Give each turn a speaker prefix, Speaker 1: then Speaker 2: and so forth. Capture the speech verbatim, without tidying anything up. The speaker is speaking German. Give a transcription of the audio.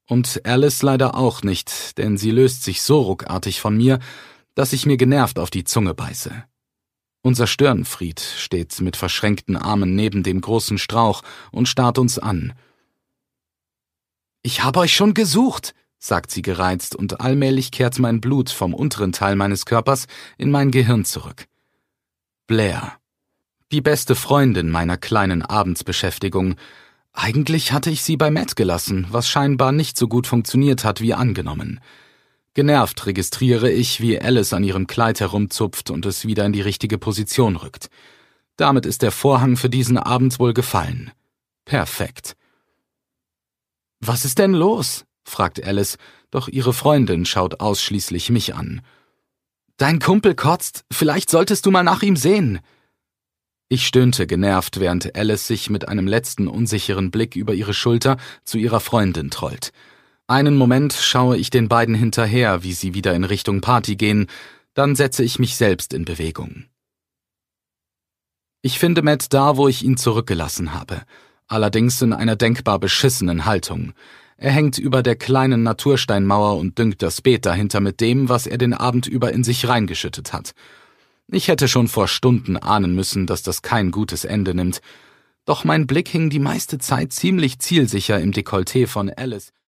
Speaker 1: Und Alice leider auch nicht, denn sie löst sich so ruckartig von mir, dass ich mir genervt auf die Zunge beiße. Unser Störenfried steht mit verschränkten Armen neben dem großen Strauch und starrt uns an. »Ich habe euch schon gesucht«, sagt sie gereizt, und allmählich kehrt mein Blut vom unteren Teil meines Körpers in mein Gehirn zurück. Blair. Die beste Freundin meiner kleinen Abendsbeschäftigung. Eigentlich hatte ich sie bei Matt gelassen, was scheinbar nicht so gut funktioniert hat wie angenommen. Genervt registriere ich, wie Alice an ihrem Kleid herumzupft und es wieder in die richtige Position rückt. Damit ist der Vorhang für diesen Abend wohl gefallen. Perfekt. »Was ist denn los?« fragt Alice, doch ihre Freundin schaut ausschließlich mich an. »Dein Kumpel kotzt, vielleicht solltest du mal nach ihm sehen.« Ich stöhnte genervt, während Alice sich mit einem letzten unsicheren Blick über ihre Schulter zu ihrer Freundin trollt. Einen Moment schaue ich den beiden hinterher, wie sie wieder in Richtung Party gehen, dann setze ich mich selbst in Bewegung. Ich finde Matt da, wo ich ihn zurückgelassen habe, allerdings in einer denkbar beschissenen Haltung. Er hängt über der kleinen Natursteinmauer und düngt das Beet dahinter mit dem, was er den Abend über in sich reingeschüttet hat. Ich hätte schon vor Stunden ahnen müssen, dass das kein gutes Ende nimmt. Doch mein Blick hing die meiste Zeit ziemlich zielsicher im Dekolleté von Alice.